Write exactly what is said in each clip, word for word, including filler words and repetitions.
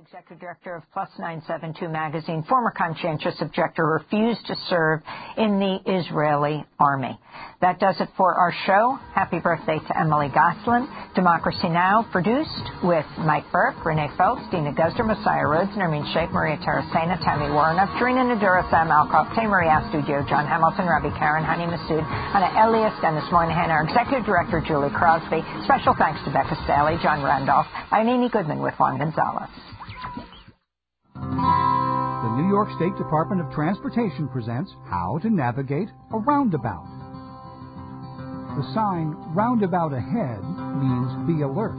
Executive Director of Plus nine seventy-two magazine, former conscientious objector, refused to serve in the Israeli army. That does it for our show. Happy birthday to Emily Goslin. Democracy Now! Produced with Mike Burke, Renee Phelps, Dina Guzder, Messiah Rhodes, Nermeen Sheikh, Maria Tarasena, Tammy Warren, Trina Nadura, Sam Alcoff, Maria Studio, John Hamilton, Rabbi Karen, Hani Masood, Anna Elias, Dennis Moynihan, our Executive Director, Julie Crosby. Special thanks to Becca Staley, John Randolph. I'm Amy Goodman with Juan Gonzalez. The New York State Department of Transportation presents How to Navigate a Roundabout. The sign "Roundabout Ahead" means be alert.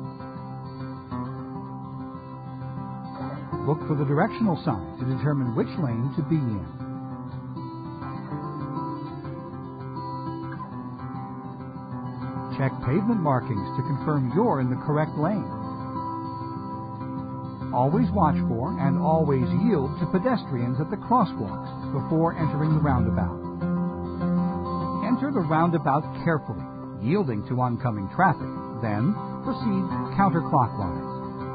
Look for the directional sign to determine which lane to be in. Check pavement markings to confirm you're in the correct lane. Always watch for and always yield to pedestrians at the crosswalks before entering the roundabout. Enter the roundabout carefully, yielding to oncoming traffic, then proceed counterclockwise.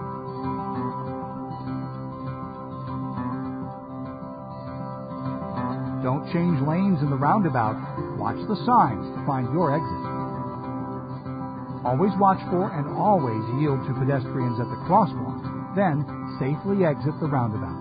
Don't change lanes in the roundabout. Watch the signs to find your exit. Always watch for and always yield to pedestrians at the crosswalks. Then, safely exit the roundabout.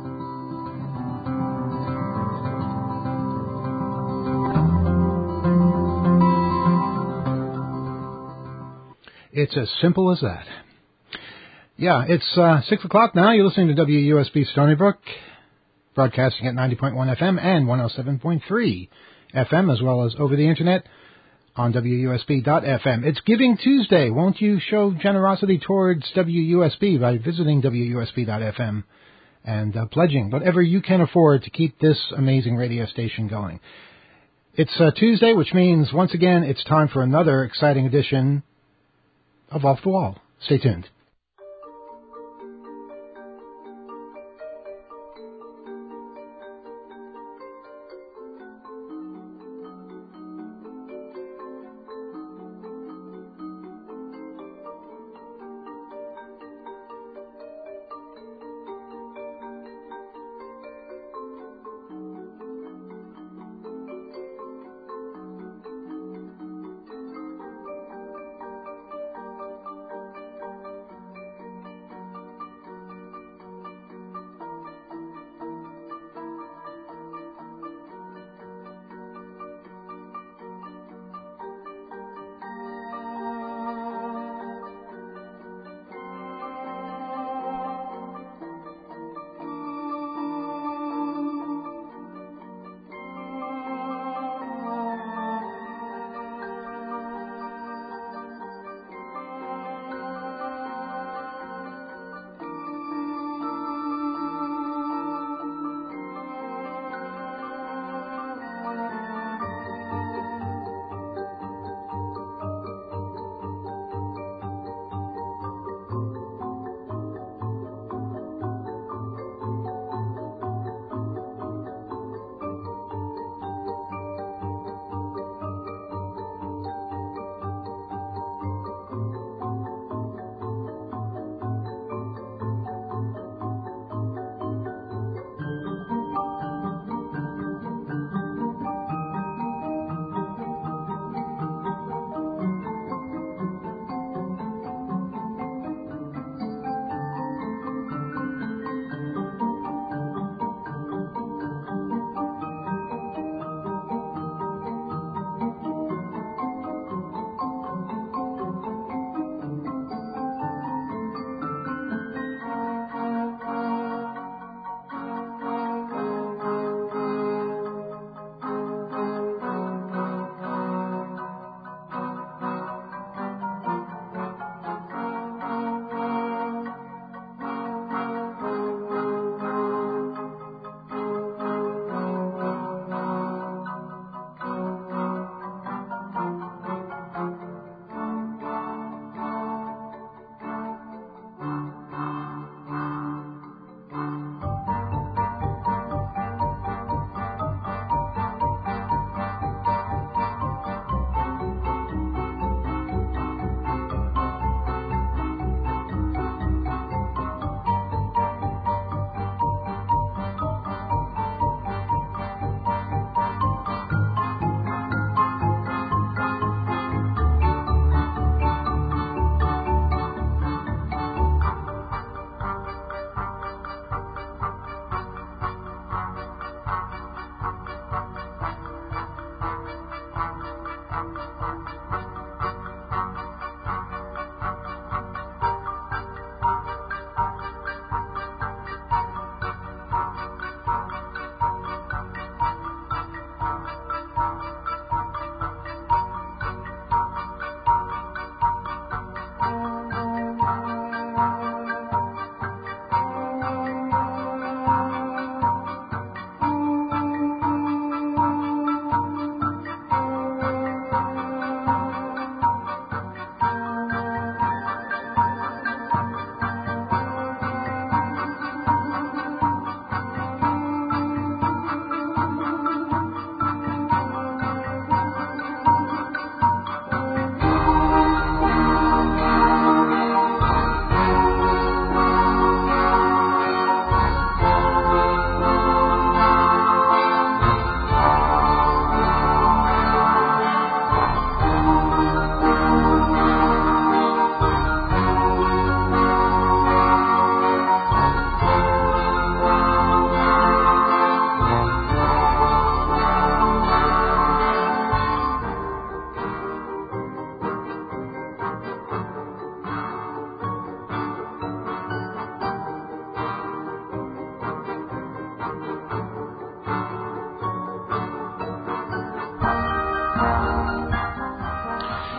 It's as simple as that. Yeah, it's uh, six o'clock now. You're listening to W U S B Stony Brook, broadcasting at ninety point one F M and one oh seven point three F M, as well as over the Internet on W U S B dot F M. It's Giving Tuesday. Won't you show generosity towards W U S B by visiting W U S B dot F M and uh, pledging whatever you can afford to keep this amazing radio station going? It's uh, Tuesday, which means, once again, it's time for another exciting edition of Off the Wall. Stay tuned.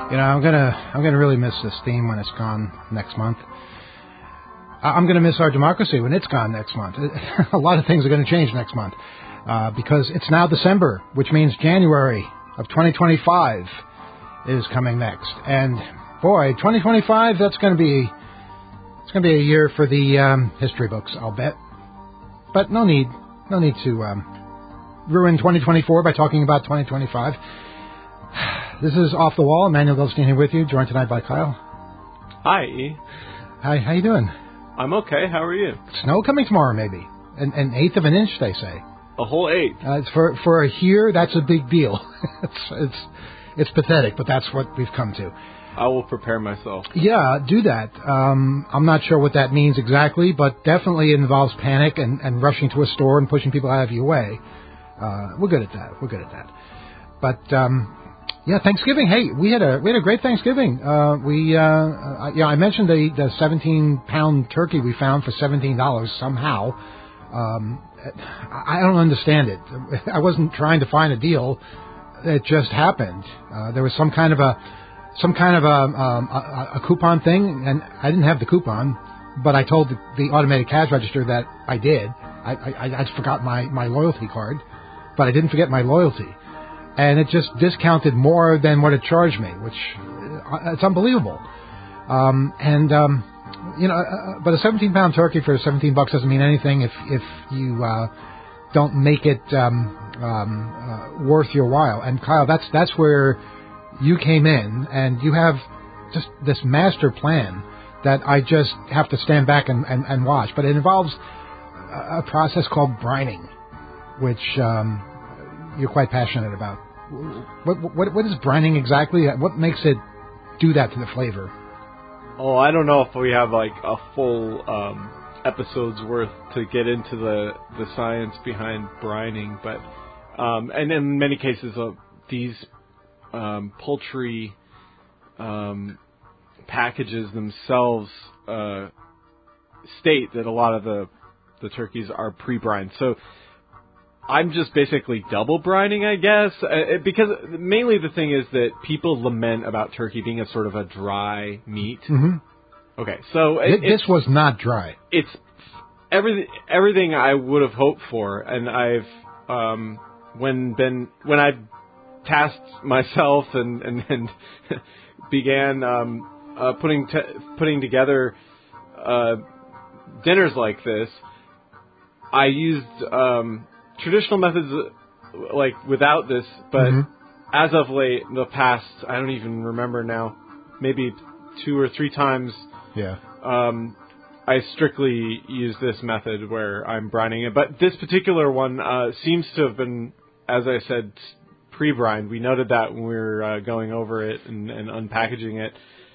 You know, I'm gonna I'm gonna really miss this theme when it's gone next month. I'm gonna miss our democracy when it's gone next month. A lot of things are gonna change next month uh, because it's now December, which means January of twenty twenty-five is coming next. And boy, twenty twenty-five, that's gonna be it's gonna be a year for the um, history books, I'll bet. But no need, no need to um, ruin twenty twenty-four by talking about twenty twenty-five. This is Off the Wall. Emmanuel Goldstein here with you, joined tonight by Kyle. Hi, E. Hi, how you doing? I'm okay. How are you? Snow coming tomorrow, maybe. An, an eighth of an inch, they say. A whole eighth. Uh, it's for for a here, that's a big deal. it's it's it's pathetic, but that's what we've come to. I will prepare myself. Yeah, do that. Um, I'm not sure what that means exactly, but definitely it involves panic and, and rushing to a store and pushing people out of your way. Uh, we're good at that. We're good at that. But um, yeah, Thanksgiving. Hey, we had a we had a great Thanksgiving. Uh, we uh, uh, yeah, I mentioned the the seventeen pound turkey we found for seventeen dollars somehow. Um, I don't understand it. I wasn't trying to find a deal. It just happened. Uh, there was some kind of a some kind of a, um, a, a coupon thing, and I didn't have the coupon, but I told the, the automated cash register that I did. I, I, I just forgot my, my loyalty card, but I didn't forget my loyalty. And it just discounted more than what it charged me, which uh, it's unbelievable. Um, and, um, you know, uh, but a seventeen pound turkey for seventeen bucks doesn't mean anything if, if you, uh, don't make it, um, um, uh, worth your while. And Kyle, that's, that's where you came in, and you have just this master plan that I just have to stand back and, and, and watch. But it involves a process called brining, which, um, you're quite passionate about. What, what what is brining exactly? What makes it do that to the flavor? Oh, I don't know if we have like a full um, episode's worth to get into the, the science behind brining, but um, and in many cases uh, these um, poultry um, packages themselves uh, state that a lot of the the turkeys are pre-brined. So I'm just basically double brining, I guess, uh, because mainly the thing is that people lament about turkey being a sort of a dry meat. Mm-hmm. Okay, so it, it, this was not dry. It's everything everything I would have hoped for, and I've um, when been when I tasked myself and and, and began um, uh, putting t- putting together uh, dinners like this, I used. Um, Traditional methods, like, without this, but mm-hmm. as of late, the past, I don't even remember now, maybe two or three times, yeah. um, I strictly use this method where I'm brining it. But this particular one uh, seems to have been, as I said, pre-brined. We noted that when we were uh, going over it and, and unpackaging it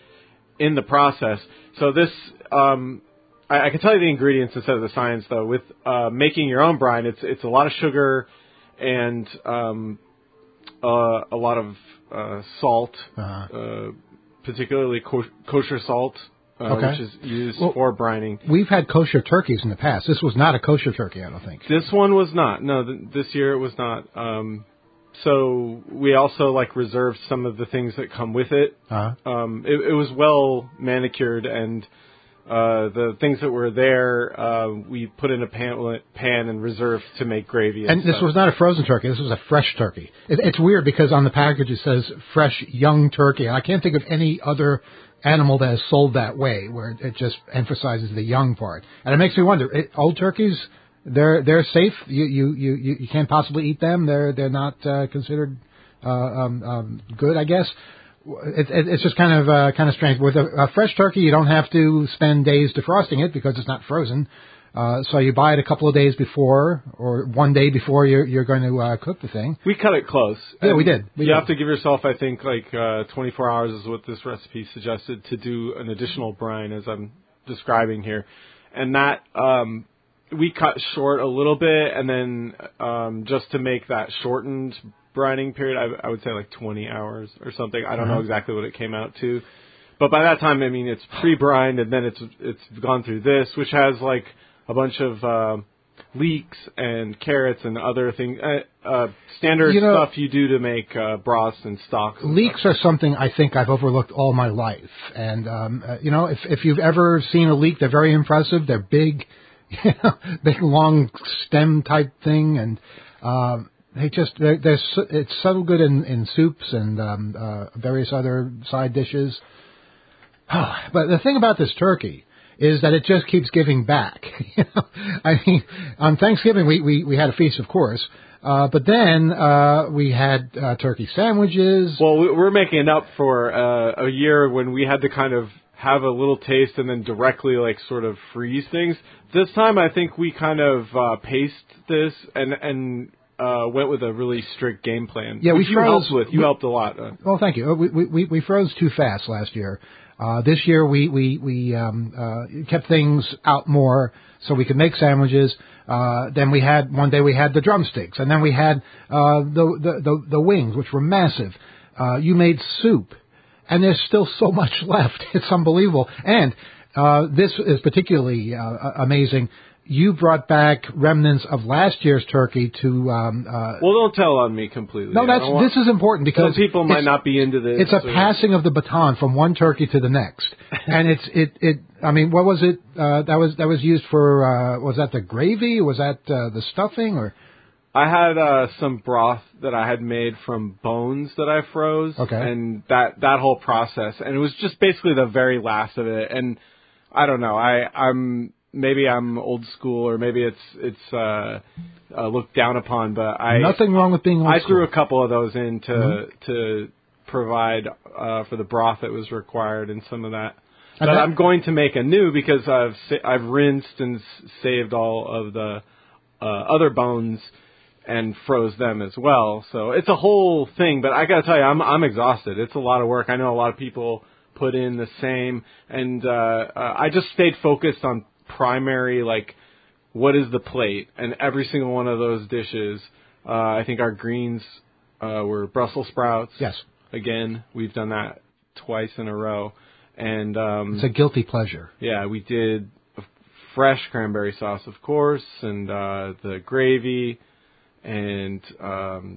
in the process. So this... Um, I can tell you the ingredients instead of the science, though. With uh, making your own brine, it's it's a lot of sugar and um, uh, a lot of uh, salt, uh-huh. uh, particularly ko- kosher salt, uh, okay. which is used well, for brining. We've had kosher turkeys in the past. This was not a kosher turkey, I don't think. This one was not. No, th- this year it was not. Um, so we also like reserved some of the things that come with it. Uh-huh. Um, it, it was well manicured and. Uh, the things that were there, uh, we put in a pan, pan and reserved to make gravy. And, and this stuff. was not a frozen turkey. This was a fresh turkey. It, it's weird because on the package it says fresh young turkey. And I can't think of any other animal that is sold that way, where it just emphasizes the young part. And it makes me wonder, it, old turkeys, they're they're safe. You you you you can't possibly eat them. They're they're not uh, considered uh, um, um, good, I guess. It, it, it's just kind of uh, kind of strange. With a, a fresh turkey, you don't have to spend days defrosting it because it's not frozen. Uh, so you buy it a couple of days before, or one day before you're you're going to uh, cook the thing. We cut it close. Yeah, we did. We you did. have to give yourself, I think, like uh, twenty-four hours is what this recipe suggested to do an additional brine, as I'm describing here, and that um, we cut short a little bit, and then um, just to make that shortened brining period, I, I would say like twenty hours or something. I don't uh-huh. know exactly what it came out to, but by that time, I mean it's pre-brined, and then it's it's gone through this, which has like a bunch of uh, leeks and carrots and other things, uh, uh, standard you know, stuff you do to make uh, broths and stocks. And leeks stuff. are something I think I've overlooked all my life. And, um, uh, you know, if, if you've ever seen a leek, they're very impressive. They're big, you know, big, long stem type thing. And um, they just, they're, they're, it's so good in, in soups and um, uh, various other side dishes. But the thing about this turkey is that it just keeps giving back. You know? I mean, on Thanksgiving we, we, we had a feast, of course, uh, but then uh, we had uh, turkey sandwiches. Well, we're making it up for uh, a year when we had to kind of have a little taste and then directly like sort of freeze things. This time I think we kind of uh, paced this and and uh, went with a really strict game plan. Yeah, which we you froze, helped with. You we, helped a lot. Uh, well, thank you. We, we we froze too fast last year. Uh, this year we we we um, uh, kept things out more so we could make sandwiches. Uh, then we had one day we had the drumsticks, and then we had uh, the, the the the wings, which were massive. Uh, you made soup, and there's still so much left. It's unbelievable. And uh, this is particularly uh, amazing. You brought back remnants of last year's turkey to. Um, uh, well, don't tell on me completely. No, that's this is important because some people might not be into this. It's a or... passing of the baton from one turkey to the next, and it's it it. I mean, what was it? Uh, that was that was used for. Uh, was that the gravy? Was that uh, the stuffing? Or I had uh, some broth that I had made from bones that I froze. Okay. And that that whole process, and it was just basically the very last of it. And I don't know. I I'm. Maybe I'm old school, or maybe it's it's uh, uh, looked down upon. But I nothing wrong with being old I school. threw a couple of those in to mm-hmm. to provide uh, for the broth that was required and some of that. And but that, I'm going to make a new because I've sa- I've rinsed and s- saved all of the uh, other bones and froze them as well. So it's a whole thing. But I got to tell you, I'm I'm exhausted. It's a lot of work. I know a lot of people put in the same, and uh, uh, I just stayed focused on primary, like, what is the plate? And every single one of those dishes, uh, I think our greens uh, were Brussels sprouts. Yes. Again, we've done that twice in a row. And um, it's a guilty pleasure. Yeah, we did a fresh cranberry sauce, of course, and uh, the gravy, and um,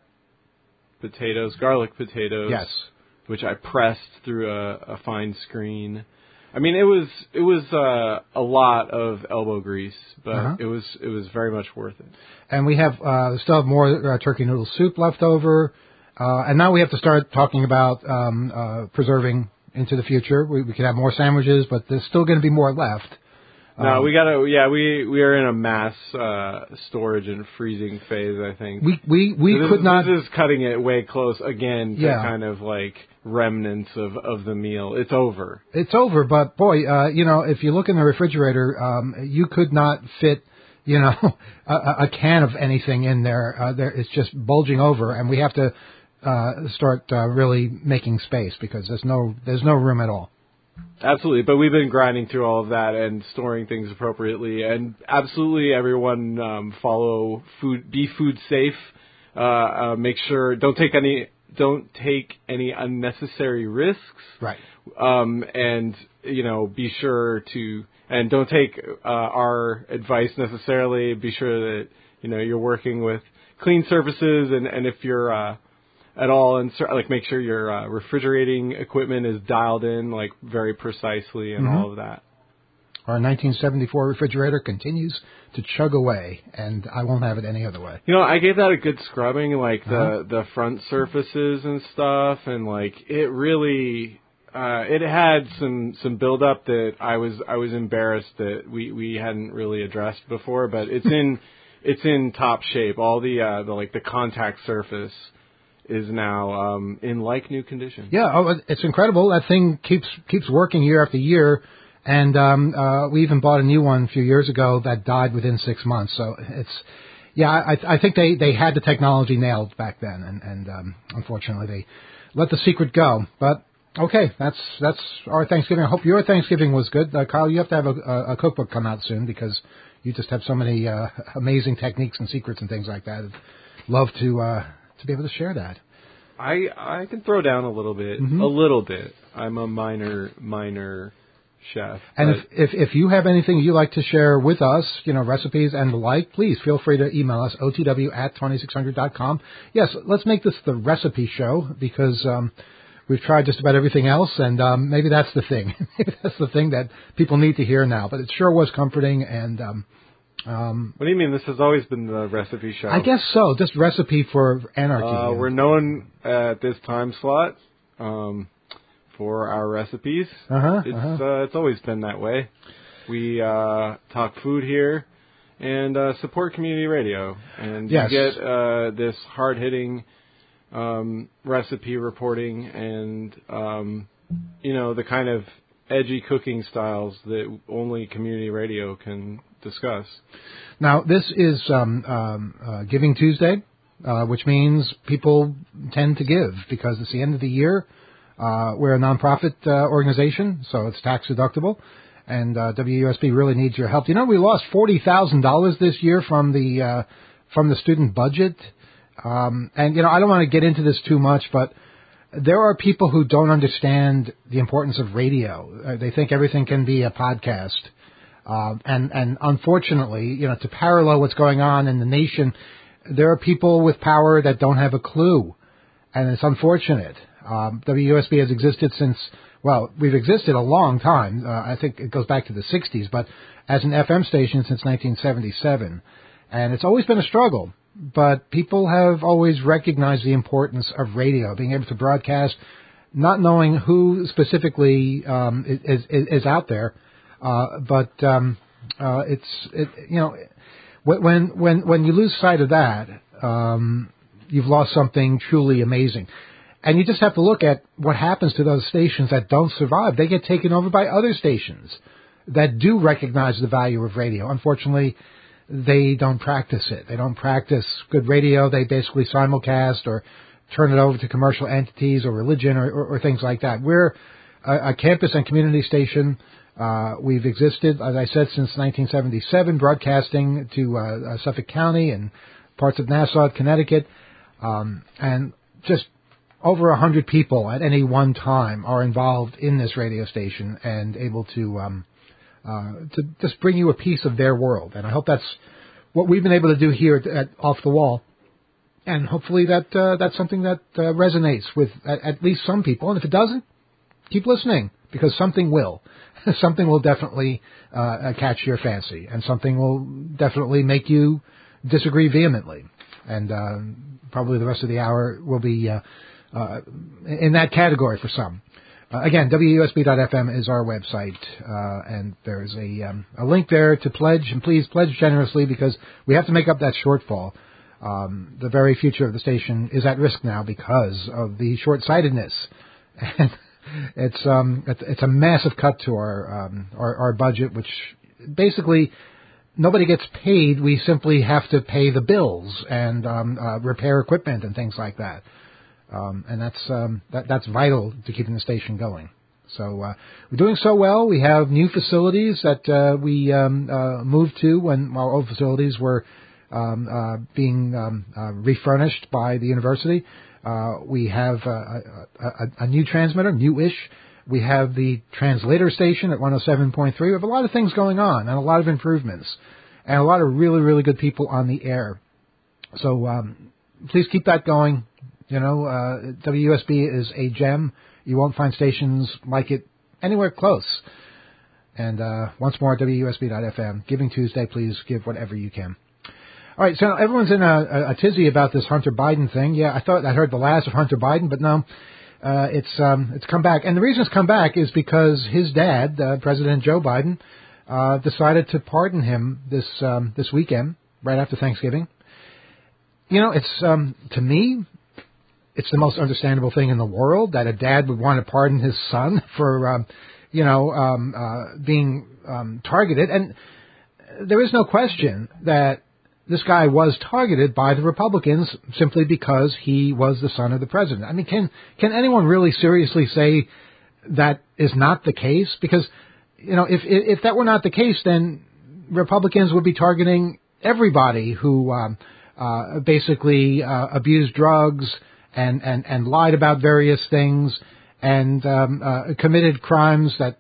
potatoes, garlic potatoes. Yes. Which I pressed through a, a fine screen. I mean, it was it was uh, a lot of elbow grease, but uh-huh. it was it was very much worth it. And we have uh, still have more uh, turkey noodle soup left over, uh, and now we have to start talking about um, uh, preserving into the future. We, we could have more sandwiches, but there's still going to be more left. No, um, we gotta. Yeah, we we are in a mass uh, storage and freezing phase. I think we we we so this, could not. This is cutting it way close again to yeah. kind of like remnants of, of the meal. It's over. It's over, but boy, uh, you know, if you look in the refrigerator, um, you could not fit, you know, a, a can of anything in there. Uh, there, it's just bulging over, and we have to uh, start uh, really making space because there's no there's no room at all. Absolutely, but we've been grinding through all of that and storing things appropriately, and absolutely everyone um, follow food, be food safe. Uh, uh, make sure don't take any. Don't take any unnecessary risks. Right. Um, and, you know, be sure to, and don't take uh, our advice necessarily. Be sure that, you know, you're working with clean surfaces, and, and if you're uh, at all, and like make sure your uh, refrigerating equipment is dialed in, like, very precisely and mm-hmm. all of that. Our nineteen seventy-four refrigerator continues to chug away, and I won't have it any other way. You know, I gave that a good scrubbing, like the uh-huh. the front surfaces and stuff, and like it really, uh, it had some some buildup that I was I was embarrassed that we, we hadn't really addressed before, but it's in it's in top shape. All the uh, the like the contact surface is now um, in like new condition. Yeah, oh, it's incredible. That thing keeps keeps working year after year. And um, uh, we even bought a new one a few years ago that died within six months. So it's, yeah, I, I think they, they had the technology nailed back then, and, and um, unfortunately they let the secret go. But okay, that's that's our Thanksgiving. I hope your Thanksgiving was good, uh, Kyle. You have to have a, a cookbook come out soon because you just have so many uh, amazing techniques and secrets and things like that. I'd love to uh, to be able to share that. I I can throw down a little bit, mm-hmm. a little bit. I'm a minor minor. chef. And if, if if you have anything you'd like to share with us, you know, recipes and the like, please feel free to email us, O T W at twenty-six hundred dot com. Yes, let's make this the recipe show because um, we've tried just about everything else, and um, maybe that's the thing. Maybe that's the thing that people need to hear now. But it sure was comforting. And um, um, what do you mean? This has always been the recipe show. I guess so. Just recipe for anarchy. Uh, we're known at this time slot. Um, For our recipes, uh-huh, it's uh-huh. Uh, it's always been that way. We uh, talk food here and uh, support community radio, and yes. you get uh, this hard hitting um, recipe reporting, and um, you know the kind of edgy cooking styles that only community radio can discuss. Now this is um, um, uh, Giving Tuesday, uh, which means people tend to give because it's the end of the year. Uh, we're a nonprofit uh, organization, so it's tax deductible, and uh, W U S B really needs your help. You know, we lost forty thousand dollars this year from the uh, from the student budget, um, and you know, I don't want to get into this too much, but there are people who don't understand the importance of radio. Uh, they think everything can be a podcast, uh, and and unfortunately, you know, to parallel what's going on in the nation, there are people with power that don't have a clue, and it's unfortunate. Um, W U S B has existed since, well, we've existed a long time. Uh, I think it goes back to the sixties, but as an F M station since nineteen seventy-seven. And it's always been a struggle, but people have always recognized the importance of radio, being able to broadcast, not knowing who specifically um, is, is, is out there, uh, but um, uh, it's, it, you know, when, when, when you lose sight of that, um, you've lost something truly amazing. And you just have to look at what happens to those stations that don't survive. They get taken over by other stations that do recognize the value of radio. Unfortunately, they don't practice it. They don't practice good radio. They basically simulcast or turn it over to commercial entities or religion or, or, or things like that. We're a, a campus and community station. Uh, we've existed, as I said, since nineteen seventy-seven, broadcasting to uh, uh, Suffolk County and parts of Nassau, Connecticut, um, and just over a hundred people at any one time are involved in this radio station and able to um, uh, to just bring you a piece of their world. And I hope that's what we've been able to do here at, at Off the Wall. And hopefully that uh, that's something that uh, resonates with at, at least some people. And if it doesn't, keep listening, because something will. Something will definitely uh, catch your fancy, and something will definitely make you disagree vehemently. And uh, probably the rest of the hour will be Uh, Uh, in that category for some. Uh, again, W U S B dot F M is our website, uh, and there's a, um, a link there to pledge, and please pledge generously because we have to make up that shortfall. Um, the very future of the station is at risk now because of the short-sightedness. And it's, um, it's, it's a massive cut to our, um, our, our budget, which basically nobody gets paid. We simply have to pay the bills and um, uh, repair equipment and things like that. Um, and that's um, that, that's vital to keeping the station going. So uh, we're doing so well. We have new facilities that uh, we um, uh, moved to when our old facilities were um, uh, being um, uh, refurnished by the university. Uh, we have uh, a, a, a new transmitter, newish. We have the translator station at one oh seven point three. We have a lot of things going on and a lot of improvements and a lot of really, really good people on the air. So um, please keep that going. You know, uh, W U S B is a gem. You won't find stations like it anywhere close. And uh, once more, W U S B dot F M. Giving Tuesday, please give whatever you can. All right, so everyone's in a, a, a tizzy about this Hunter Biden thing. Yeah, I thought I heard the last of Hunter Biden, but no, uh, it's um, it's come back. And the reason it's come back is because his dad, uh, President Joe Biden, uh, decided to pardon him this um, this weekend, right after Thanksgiving. You know, it's um, to me, it's the most understandable thing in the world that a dad would want to pardon his son for, um, you know, um, uh, being um, targeted. And there is no question that this guy was targeted by the Republicans simply because he was the son of the president. I mean, can can anyone really seriously say that is not the case? Because, you know, if if that were not the case, then Republicans would be targeting everybody who um, uh, basically uh, abused drugs and, and, and lied about various things and um, uh, committed crimes that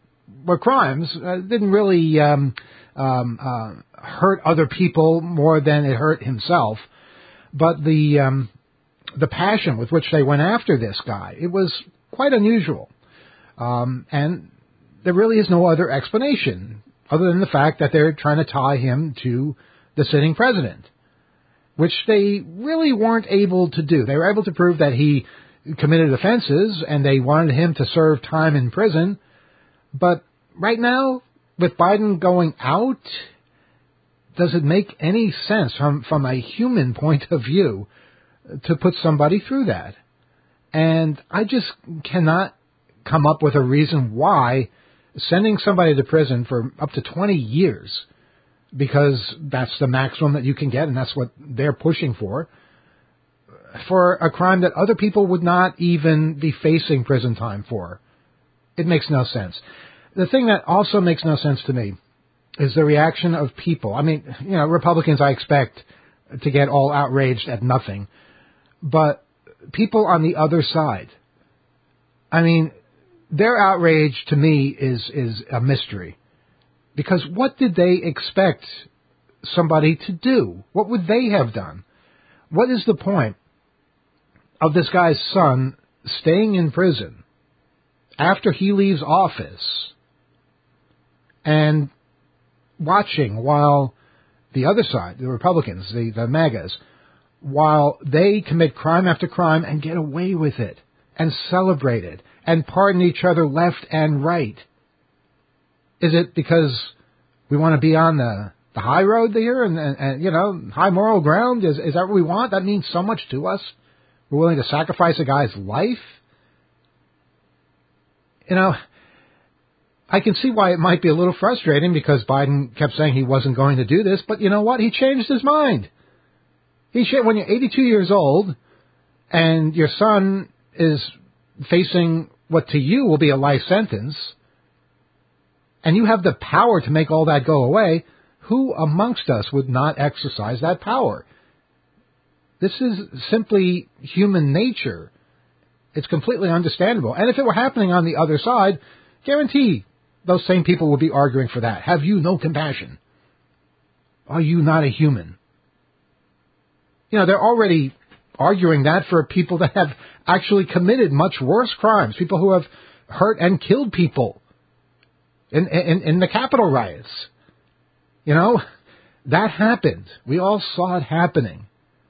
were crimes, uh, didn't really um, um, uh, hurt other people more than it hurt himself. But the um, the passion with which they went after this guy, it was quite unusual. Um, and there really is no other explanation other than the fact that they're trying to tie him to the sitting president, which they really weren't able to do. They were able to prove that he committed offenses, and they wanted him to serve time in prison. But right now, with Biden going out, does it make any sense from, from a human point of view to put somebody through that? And I just cannot come up with a reason why sending somebody to prison for up to twenty years, because that's the maximum that you can get, and that's what they're pushing for, for a crime that other people would not even be facing prison time for. It makes no sense. The thing that also makes no sense to me is the reaction of people. I mean, you know, Republicans I expect to get all outraged at nothing, but people on the other side, I mean, their outrage to me is, is a mystery. Because what did they expect somebody to do? What would they have done? What is the point of this guy's son staying in prison after he leaves office and watching while the other side, the Republicans, the, the MAGAs, while they commit crime after crime and get away with it and celebrate it and pardon each other left and right? Is it because we want to be on the, the high road there and, and, and, you know, high moral ground? Is, is that what we want? That means so much to us. We're willing to sacrifice a guy's life? You know, I can see why it might be a little frustrating because Biden kept saying he wasn't going to do this, but you know what? He changed his mind. He when you're eighty-two years old and your son is facing what to you will be a life sentence, and you have the power to make all that go away, who amongst us would not exercise that power? This is simply human nature. It's completely understandable. And if it were happening on the other side, guarantee those same people would be arguing for that. Have you no compassion? Are you not a human? You know, they're already arguing that for people that have actually committed much worse crimes, people who have hurt and killed people in, in, in the Capitol riots. You know, that happened. We all saw it happening.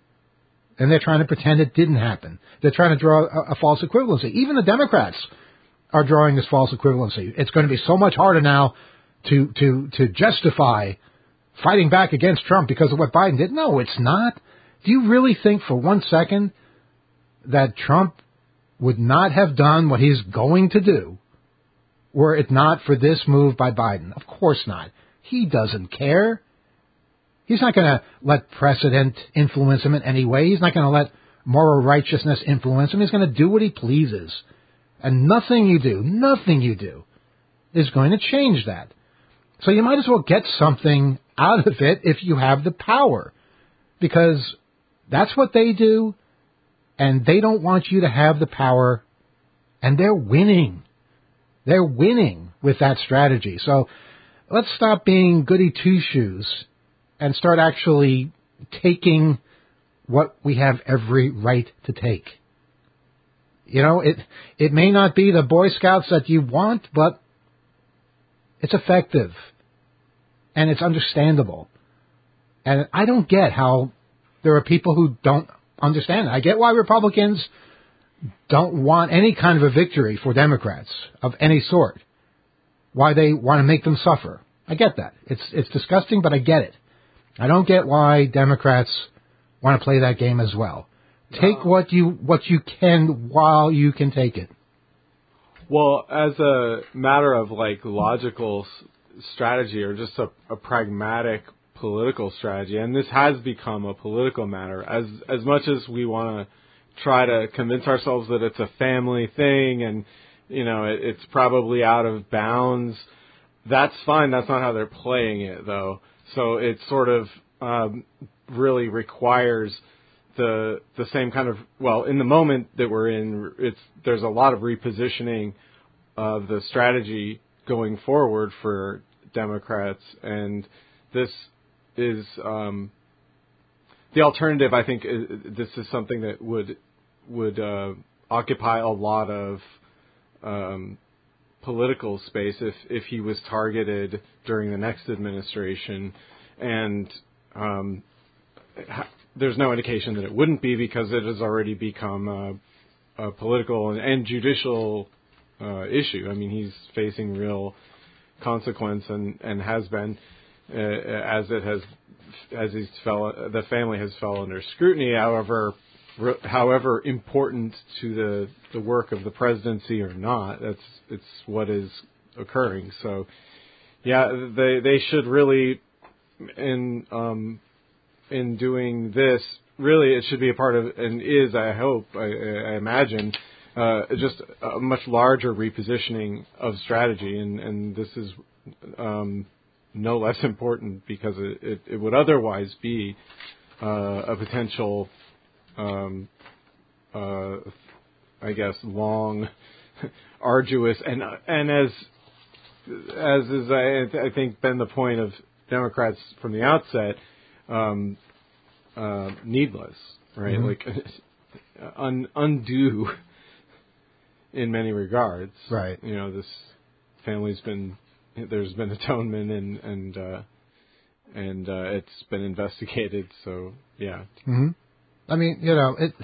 And they're trying to pretend it didn't happen. They're trying to draw a, a false equivalency. Even the Democrats are drawing this false equivalency. It's going to be so much harder now to, to, to justify fighting back against Trump because of what Biden did. No, it's not. Do you really think for one second that Trump would not have done what he's going to do were it not for this move by Biden? Of course not. He doesn't care. He's not going to let precedent influence him in any way. He's not going to let moral righteousness influence him. He's going to do what he pleases. And nothing you do, nothing you do is going to change that. So you might as well get something out of it if you have the power. Because that's what they do, and they don't want you to have the power, and they're winning. They're winning with that strategy. So let's stop being goody two-shoes and start actually taking what we have every right to take. You know, it it may not be the Boy Scouts that you want, but it's effective, and it's understandable. And I don't get how there are people who don't understand it. I get why Republicans don't want any kind of a victory for Democrats of any sort, why they want to make them suffer. I get that. It's it's disgusting, but I get it. I don't get why Democrats want to play that game as well. Take what you what you can while you can take it. Well, as a matter of like logical s- strategy or just a, a pragmatic political strategy, and this has become a political matter, as as much as we want to try to convince ourselves that it's a family thing and, you know, it, it's probably out of bounds, that's fine. That's not how they're playing it, though. So it sort of um, really requires the the same kind of, well, in the moment that we're in, it's there's a lot of repositioning of the strategy going forward for Democrats, and this is um, the alternative. I think is, this is something that would would uh, occupy a lot of um, political space if if he was targeted during the next administration, and um, ha- there's no indication that it wouldn't be, because it has already become a, a political and, and judicial uh, issue. I mean, he's facing real consequence and, and has been uh, as it has as he's fell the family has fell under scrutiny. However, re, however important to the, the work of the presidency or not, that's it's what is occurring. So, yeah, they they should really in um, in doing this. Really, it should be a part of, and is, I hope, I, I imagine, uh, just a much larger repositioning of strategy, and, and this is um, no less important, because it, it, it would otherwise be uh, a potential, um, uh, I guess, long, arduous, and and as as is I, I think been the point of Democrats from the outset. Um, Uh, needless, right? Mm-hmm. Like un, undue in many regards, right? You know, this family's been there's been atonement and and uh, and uh, it's been investigated. So yeah. Mm-hmm. I mean, you know, it.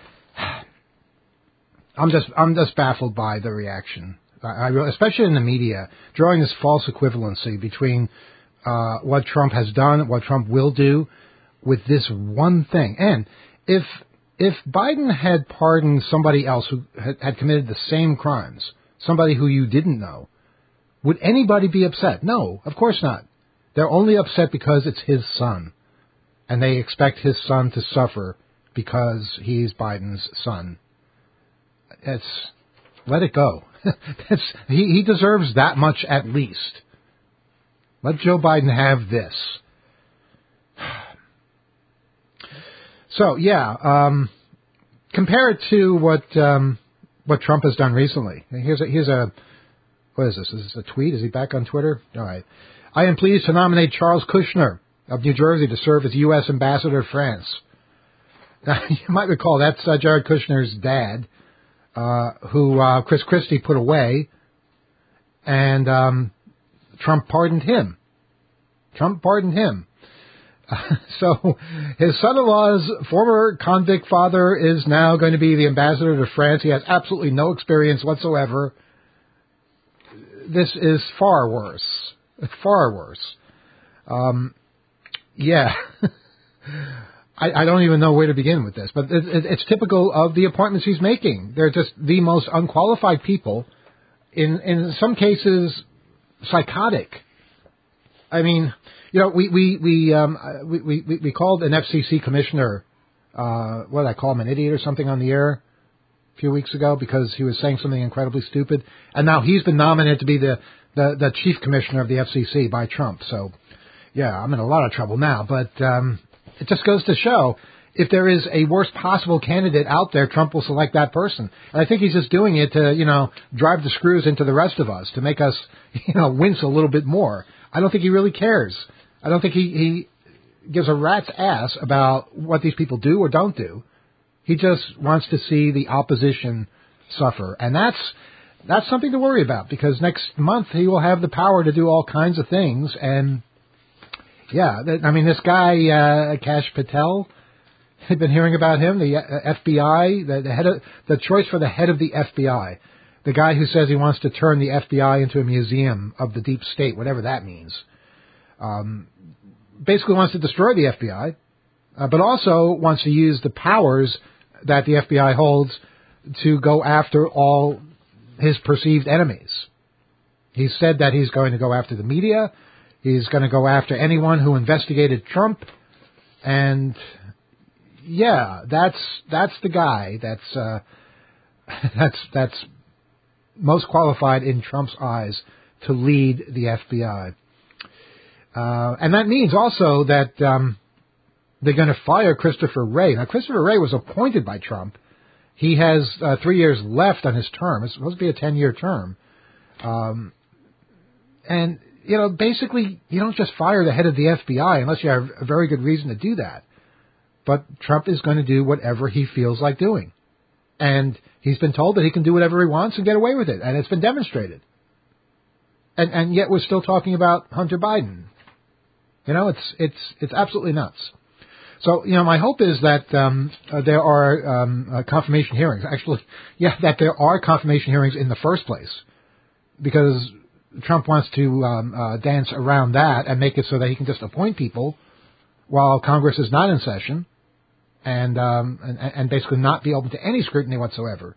I'm just I'm just baffled by the reaction, I, I, especially in the media, drawing this false equivalency between uh, what Trump has done, what Trump will do, with this one thing. And if if Biden had pardoned somebody else who had, had committed the same crimes, somebody who you didn't know, would anybody be upset? No, of course not. They're only upset because it's his son, and they expect his son to suffer because he's Biden's son. It's let it go. It's, he, he deserves that much at least. Let Joe Biden have this. So yeah, um, compare it to what um, what Trump has done recently. Here's a, here's a what is this? Is this a tweet? Is he back on Twitter? All right. I am pleased to nominate Charles Kushner of New Jersey to serve as U S ambassador to France. Now, you might recall that's uh, Jared Kushner's dad, uh, who uh, Chris Christie put away, and um, Trump pardoned him. Trump pardoned him. So his son-in-law's former convict father is now going to be the ambassador to France. He has absolutely no experience whatsoever. This is far worse. Far worse. Um, yeah. I, I don't even know where to begin with this, but it, it, it's typical of the appointments he's making. They're just the most unqualified people, in in some cases psychotic. I mean, you know, we we we um we we, we called an F C C commissioner, uh, what did I call him, an idiot or something on the air a few weeks ago because he was saying something incredibly stupid, and now he's been nominated to be the the, the chief commissioner of the F C C by Trump. So, yeah, I'm in a lot of trouble now. But um, it just goes to show, if there is a worst possible candidate out there, Trump will select that person. And I think he's just doing it to, you know, drive the screws into the rest of us, to make us, you know, wince a little bit more. I don't think he really cares. I don't think he, he gives a rat's ass about what these people do or don't do. He just wants to see the opposition suffer. And that's that's something to worry about, because next month he will have the power to do all kinds of things. And, yeah, I mean, this guy, uh, Kash Patel, I've been hearing about him, the F B I, the, the head of, the choice for the head of the F B I, the guy who says he wants to turn the F B I into a museum of the deep state, whatever that means. Um, basically wants to destroy the F B I, uh, but also wants to use the powers that the F B I holds to go after all his perceived enemies. He said that he's going to go after the media. He's going to go after anyone who investigated Trump. And yeah, that's that's the guy that's uh, that's that's most qualified in Trump's eyes to lead the F B I. Uh, and that means also that um, they're going to fire Christopher Wray. Now, Christopher Wray was appointed by Trump. He has uh, three years left on his term. It's supposed to be a ten-year term. Um, And, you know, basically, you don't just fire the head of the F B I unless you have a very good reason to do that. But Trump is going to do whatever he feels like doing. And he's been told that he can do whatever he wants and get away with it. And it's been demonstrated. And, and yet we're still talking about Hunter Biden. You know, it's it's it's absolutely nuts. So, you know, my hope is that um, uh, there are um, uh, confirmation hearings. Actually, yeah, that there are confirmation hearings in the first place, because Trump wants to um, uh, dance around that and make it so that he can just appoint people while Congress is not in session, and um, and, and basically not be open to any scrutiny whatsoever.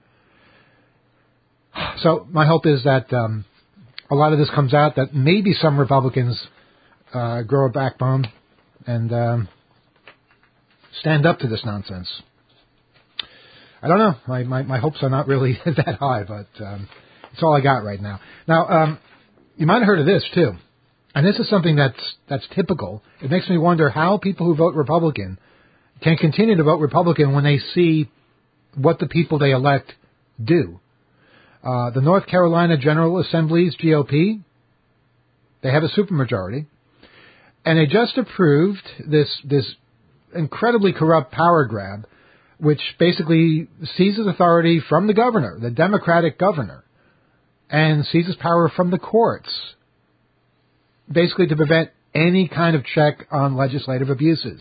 So my hope is that um, a lot of this comes out, that maybe some Republicans uh, grow a backbone and um, stand up to this nonsense. I don't know. My, my, my hopes are not really that high, but um, it's all I got right now. Now, um, you might have heard of this, too. And this is something that's that's typical. It makes me wonder how people who vote Republican can continue to vote Republican when they see what the people they elect do. Uh, the North Carolina General Assembly's G O P, they have a supermajority, and they just approved this this incredibly corrupt power grab, which basically seizes authority from the governor, the Democratic governor, and seizes power from the courts, basically to prevent any kind of check on legislative abuses.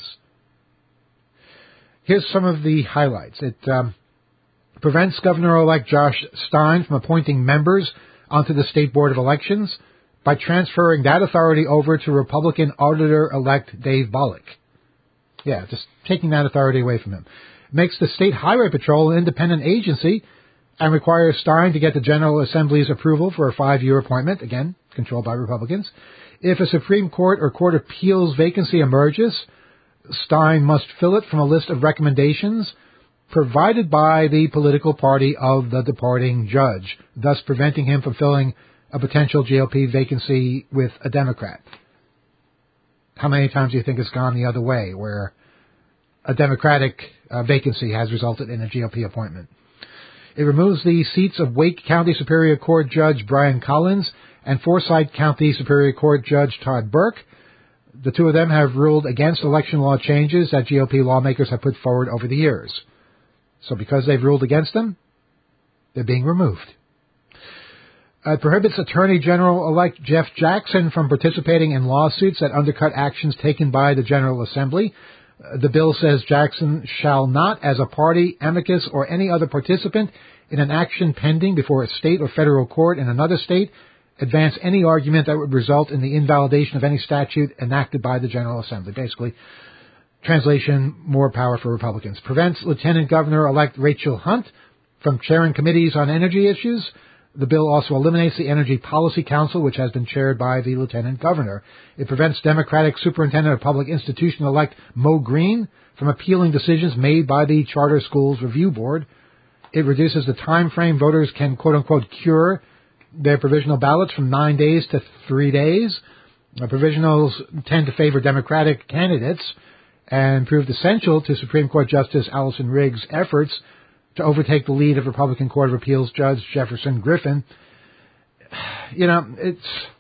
Here's some of the highlights. It um, prevents Governor-elect Josh Stein from appointing members onto the State Board of Elections by transferring that authority over to Republican Auditor-elect Dave Bollick. Yeah, just taking that authority away from him. Makes the State Highway Patrol an independent agency and requires Stein to get the General Assembly's approval for a five-year appointment, again, controlled by Republicans. If a Supreme Court or Court of Appeals vacancy emerges, Stein must fill it from a list of recommendations provided by the political party of the departing judge, thus preventing him from filling a potential G O P vacancy with a Democrat. How many times do you think it's gone the other way, where a Democratic uh, vacancy has resulted in a G O P appointment? It removes the seats of Wake County Superior Court Judge Brian Collins and Forsyth County Superior Court Judge Todd Burke. The two of them have ruled against election law changes that G O P lawmakers have put forward over the years. So because they've ruled against them, they're being removed. It prohibits Attorney General-elect Jeff Jackson from participating in lawsuits that undercut actions taken by the General Assembly. The bill says Jackson shall not, as a party, amicus, or any other participant in an action pending before a state or federal court in another state, advance any argument that would result in the invalidation of any statute enacted by the General Assembly. Basically, translation, more power for Republicans. Prevents Lieutenant Governor-elect Rachel Hunt from chairing committees on energy issues. The bill also eliminates the Energy Policy Council, which has been chaired by the Lieutenant Governor. It prevents Democratic Superintendent of Public Institution-elect Mo Green from appealing decisions made by the Charter Schools Review Board. It reduces the time frame voters can, quote-unquote, cure their provisional ballots from nine days to three days. The provisionals tend to favor Democratic candidates and proved essential to Supreme Court Justice Allison Riggs' efforts to overtake the lead of Republican Court of Appeals Judge Jefferson Griffin. You know, it's...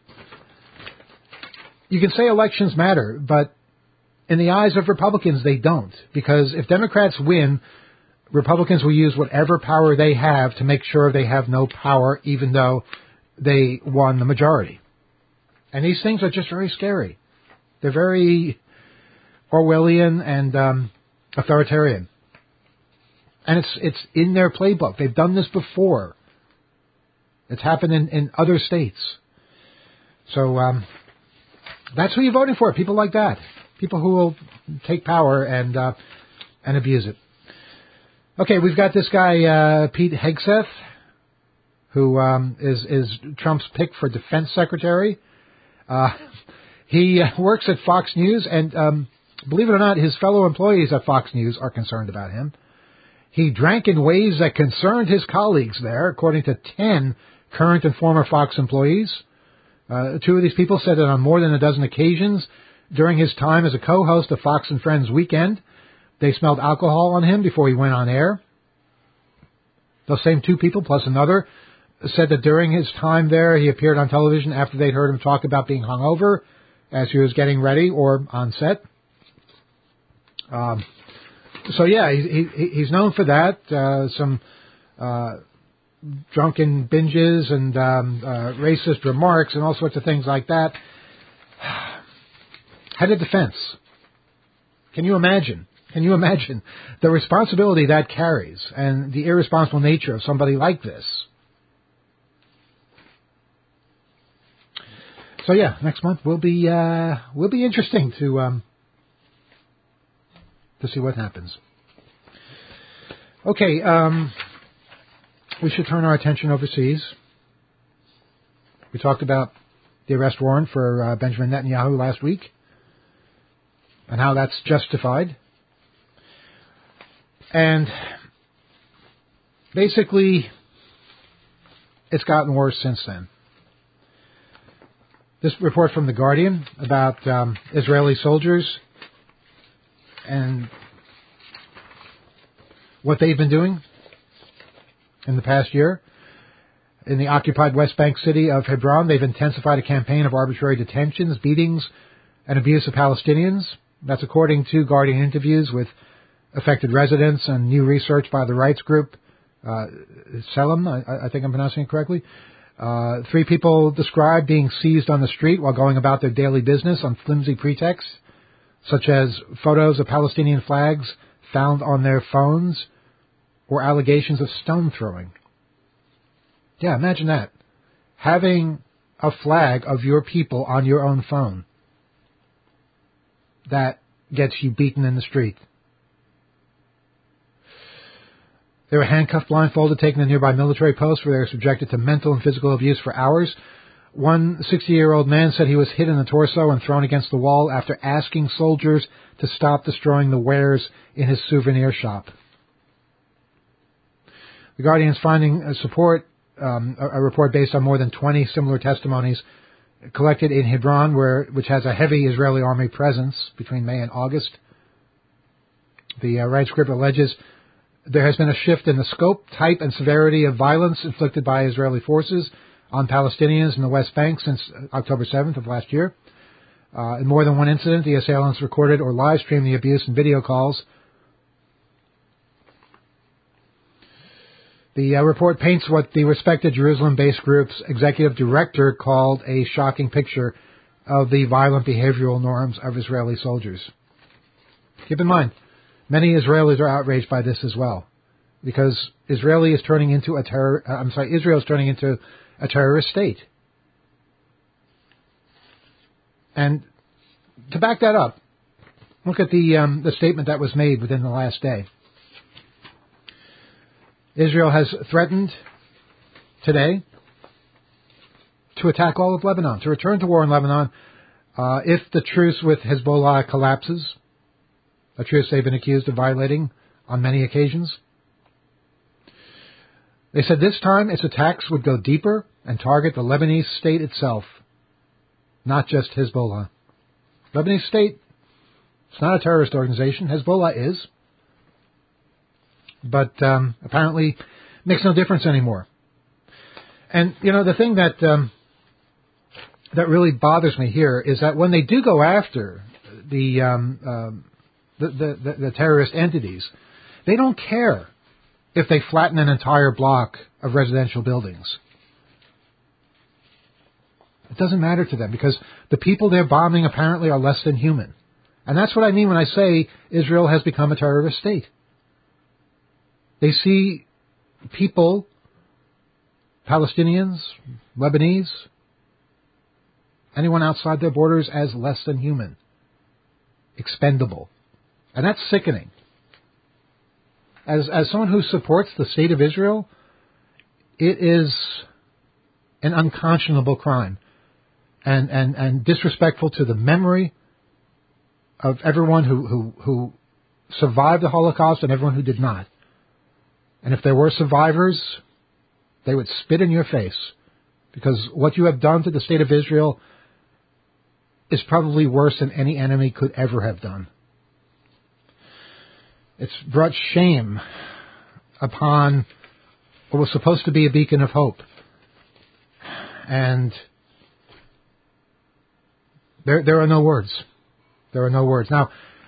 You can say elections matter, but in the eyes of Republicans, they don't. Because if Democrats win, Republicans will use whatever power they have to make sure they have no power, even though they won the majority. And these things are just very scary. They're very Orwellian and um, authoritarian. And it's it's in their playbook. They've done this before. It's happened in, in other states. So um, that's who you're voting for, people like that. People who will take power and uh, and abuse it. Okay, we've got this guy, uh, Pete Hegseth, who um, is, is Trump's pick for defense secretary. Uh, he works at Fox News, and um, believe it or not, his fellow employees at Fox News are concerned about him. He drank in ways that concerned his colleagues there, according to ten current and former Fox employees. Uh, two of these people said that on more than a dozen occasions during his time as a co-host of Fox and Friends Weekend, they smelled alcohol on him before he went on air. Those same two people, plus another, said that during his time there, he appeared on television after they'd heard him talk about being hungover as he was getting ready or on set. Um, so yeah, he, he, he's known for that. Uh, some uh, drunken binges and um, uh, racist remarks and all sorts of things like that. Head of defense. Can you imagine? Can you imagine the responsibility that carries and the irresponsible nature of somebody like this? So yeah, next month will be uh, will be interesting to um, to see what happens. Okay, um, we should turn our attention overseas. We talked about the arrest warrant for uh, Benjamin Netanyahu last week and how that's justified. And basically, it's gotten worse since then. This report from The Guardian about um, Israeli soldiers and what they've been doing in the past year. In the occupied West Bank city of Hebron, they've intensified a campaign of arbitrary detentions, beatings, and abuse of Palestinians. That's according to Guardian interviews with affected residents and new research by the rights group, uh, Selim, I, I think I'm pronouncing it correctly. Uh, three people described being seized on the street while going about their daily business on flimsy pretexts, such as photos of Palestinian flags found on their phones or allegations of stone throwing. Yeah, imagine that. Having a flag of your people on your own phone that gets you beaten in the street. They were handcuffed, blindfolded, taken to nearby military posts where they were subjected to mental and physical abuse for hours. One sixty-year-old man said he was hit in the torso and thrown against the wall after asking soldiers to stop destroying the wares in his souvenir shop. The Guardian's finding a support, um, a, a report based on more than twenty similar testimonies collected in Hebron, where which has a heavy Israeli army presence between May and August. The uh, rights group alleges there has been a shift in the scope, type, and severity of violence inflicted by Israeli forces on Palestinians in the West Bank since October seventh of last year. Uh, in more than one incident, the assailants recorded or live-streamed the abuse in video calls. The uh, report paints what the respected Jerusalem-based group's executive director called a shocking picture of the violent behavioral norms of Israeli soldiers. Keep in mind, many Israelis are outraged by this as well, because Israeli is turning into a terror. Uh, I'm sorry, Israel is turning into a terrorist state. And to back that up, look at the um, the statement that was made within the last day. Israel has threatened today to attack all of Lebanon, to return to war in Lebanon uh, if the truce with Hezbollah collapses, a truce they've been accused of violating on many occasions. They said this time its attacks would go deeper and target the Lebanese state itself, not just Hezbollah. Lebanese state, it's not a terrorist organization. Hezbollah is. But um, apparently makes no difference anymore. And, you know, the thing that um, that really bothers me here is that when they do go after the, um, um, the, the, the, the terrorist entities, they don't care if they flatten an entire block of residential buildings. It doesn't matter to them because the people they're bombing apparently are less than human. And that's what I mean when I say Israel has become a terrorist state. They see people, Palestinians, Lebanese, anyone outside their borders as less than human, expendable. And that's sickening. As as someone who supports the state of Israel, it is an unconscionable crime and, and, and disrespectful to the memory of everyone who, who, who survived the Holocaust and everyone who did not. And if there were survivors, they would spit in your face, because what you have done to the state of Israel is probably worse than any enemy could ever have done. It's brought shame upon what was supposed to be a beacon of hope, and there there are no words. There are no words. Now,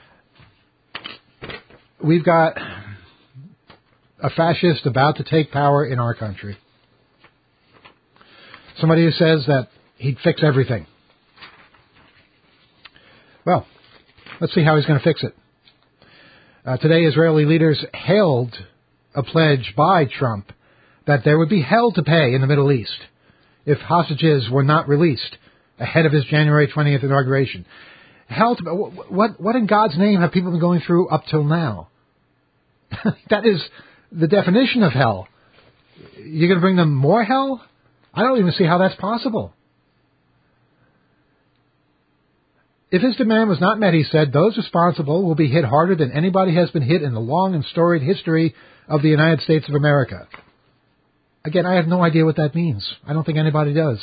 we've got a fascist about to take power in our country. Somebody who says that he'd fix everything. Well, let's see how he's going to fix it. Uh, today, Israeli leaders hailed a pledge by Trump that there would be hell to pay in the Middle East if hostages were not released ahead of his January twentieth inauguration. Hell to what? What in God's name have people been going through up till now? That is the definition of hell. You're going to bring them more hell? I don't even see how that's possible. If his demand was not met, he said, those responsible will be hit harder than anybody has been hit in the long and storied history of the United States of America. Again, I have no idea what that means. I don't think anybody does.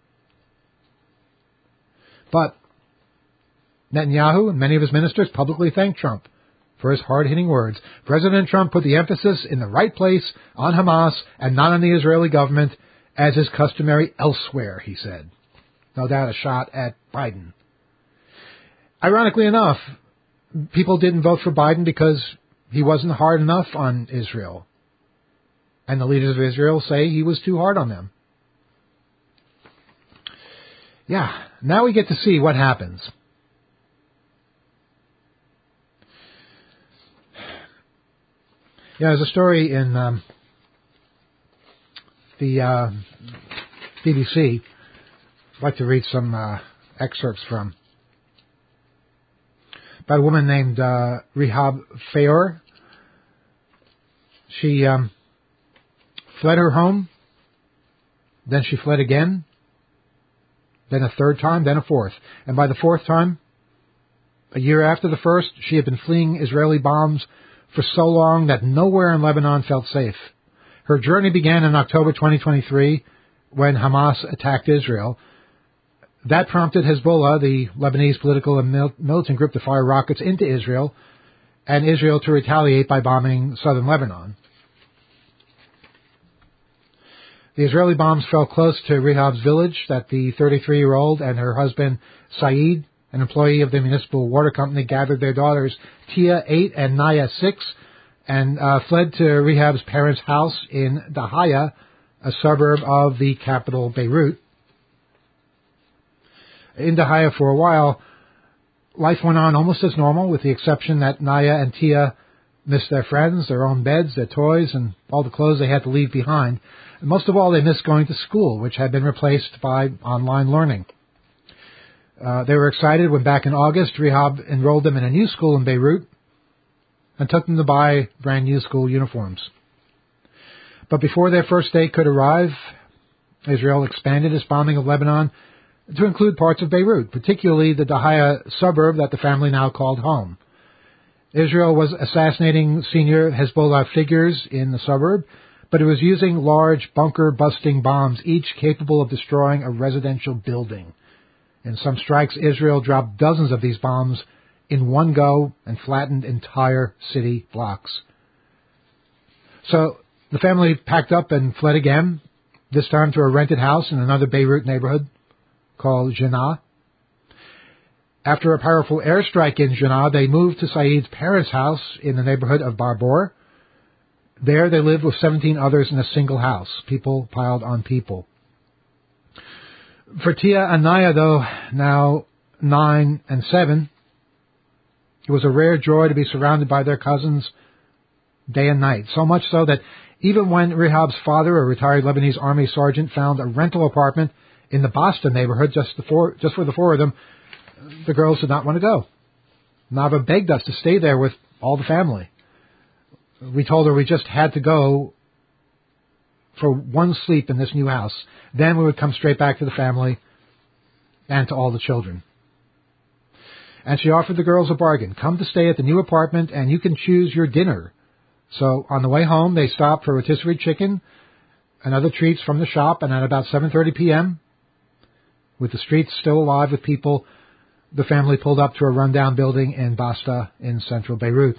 But Netanyahu and many of his ministers publicly thanked Trump for his hard-hitting words. President Trump put the emphasis in the right place on Hamas and not on the Israeli government, as is customary elsewhere, he said. No doubt a shot at Biden. Ironically enough, people didn't vote for Biden because he wasn't hard enough on Israel. And the leaders of Israel say he was too hard on them. Yeah, now we get to see what happens. Yeah, there's a story in um, the uh, B B C I'd like to read some uh, excerpts from. About a woman named uh, Rehab Fayor. She um, fled her home, then she fled again, then a third time, then a fourth. And by the fourth time, a year after the first, she had been fleeing Israeli bombs for so long that nowhere in Lebanon felt safe. Her journey began in October twenty twenty-three when Hamas attacked Israel. That prompted Hezbollah, the Lebanese political and militant group, to fire rockets into Israel, and Israel to retaliate by bombing southern Lebanon. The Israeli bombs fell close to Rehab's village that the thirty-three-year-old and her husband, Saeed, an employee of the municipal water company, gathered their daughters, Tia, eight, and Naya, six, and uh, fled to Rehab's parents' house in Dahaya, a suburb of the capital, Beirut. In Dahaya for a while, life went on almost as normal, with the exception that Naya and Tia missed their friends, their own beds, their toys, and all the clothes they had to leave behind. And most of all, they missed going to school, which had been replaced by online learning. Uh, they were excited when back in August, Rehab enrolled them in a new school in Beirut and took them to buy brand new school uniforms. But before their first day could arrive, Israel expanded its bombing of Lebanon to include parts of Beirut, particularly the Dahaya suburb that the family now called home. Israel was assassinating senior Hezbollah figures in the suburb, but it was using large bunker-busting bombs, each capable of destroying a residential building. In some strikes, Israel dropped dozens of these bombs in one go and flattened entire city blocks. So the family packed up and fled again, this time to a rented house in another Beirut neighborhood called Jinnah. After a powerful airstrike in Jinnah, they moved to Saeed's parents' house in the neighborhood of Barbour. There they lived with seventeen others in a single house, people piled on people. For Tia and Naya, though, now nine and seven, it was a rare joy to be surrounded by their cousins day and night, so much so that even when Rehab's father, a retired Lebanese army sergeant, found a rental apartment in the Boston neighborhood just, the four, just for the four of them, the girls did not want to go. Nava begged us to stay there with all the family. We told her we just had to go for one sleep in this new house. Then we would come straight back to the family and to all the children. And she offered the girls a bargain. Come to stay at the new apartment and you can choose your dinner. So on the way home, they stopped for rotisserie chicken and other treats from the shop, and at about seven thirty p.m., with the streets still alive with people, the family pulled up to a rundown building in Basta in central Beirut.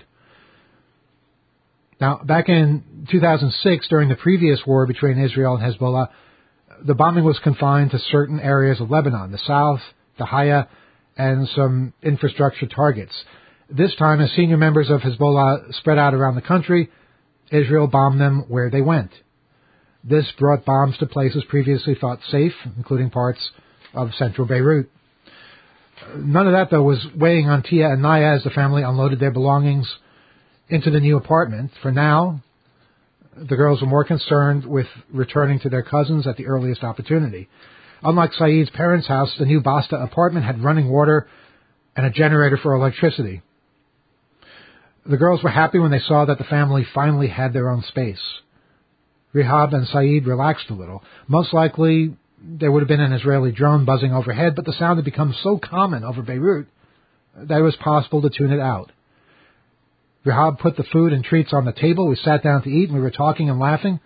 Now, back in two thousand six, during the previous war between Israel and Hezbollah, the bombing was confined to certain areas of Lebanon, the south, Dahaya, and some infrastructure targets. This time, as senior members of Hezbollah spread out around the country, Israel bombed them where they went. This brought bombs to places previously thought safe, including parts of central Beirut. None of that, though, was weighing on Tia and Naya as the family unloaded their belongings into the new apartment. For now, the girls were more concerned with returning to their cousins at the earliest opportunity. Unlike Saeed's parents' house, the new Basta apartment had running water and a generator for electricity. The girls were happy when they saw that the family finally had their own space. Rehab and Saeed relaxed a little. Most likely, there would have been an Israeli drone buzzing overhead, but the sound had become so common over Beirut that it was possible to tune it out. Rehab put the food and treats on the table. We sat down to eat, and we were talking and laughing.